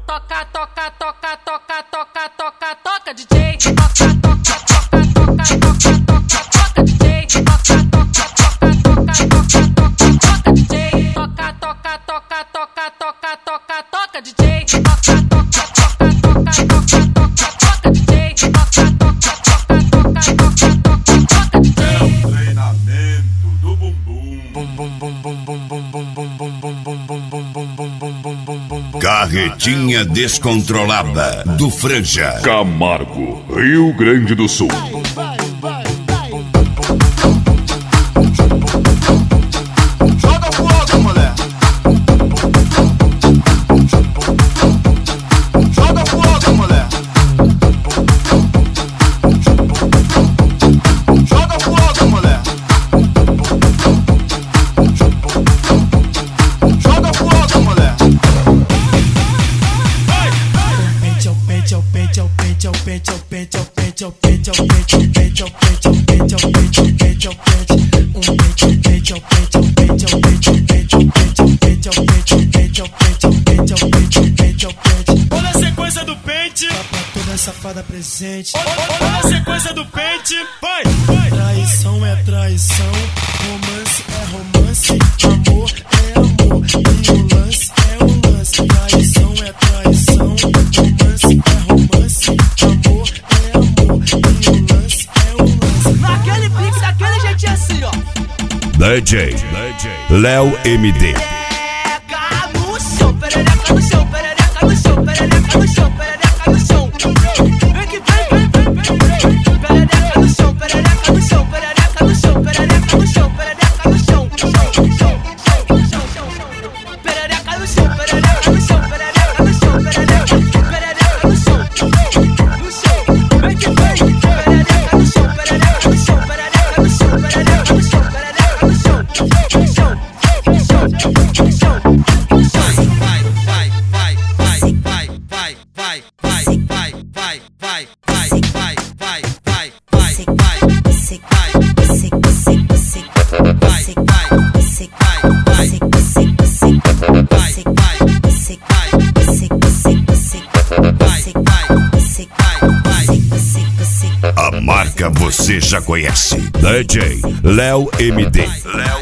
toca, toca, toca, toca, toca, toca, toca, DJ. Toca, toca, toca, toca, toca, toca, toca, DJ. Toca, toca, toca, toca, toca, toca, toca, DJ. Toca, toca, toca, toca, toca, toca, toca, DJ. Toca, toca, toca, toca, toca, toca, toca, DJ. Toca, toca, toca, toca, toca, toca, toca, DJ. É o treinamento do bumbum. Carretinha descontrolada do Franja. Camargo, Rio Grande do Sul. Joga fogo, mulher. Joga fogo, mulher. Joga fogo, mulher. Joga fogo, mulher. Olha a sequência do pente, pra toda safada presente. olha a sequência do pente, vai! Traição é traição, romance é romance, amor é amor, e o lance é o lance. Traição é traição, romance é romance, amor é amor, e o lance é o lance. Naquele pique, daquele jeitinho assim, ó. DJ Léo MD. Perereca no chão, perereca no chão, perereca no chão, perereca no chão, perereca no chão. Vem que vem. Perereca no chão, perereca no chão, perereca no chão, perereca no chão, perereca no chão. Perereca no chão, perereca no chão, perereca no chão, perereca no chão. No chão, vem que vem. Perereca no chão, perereca no chão, perereca no chão, perereca no chão, perereca no chão. A marca você já conhece. DJ Léo MD.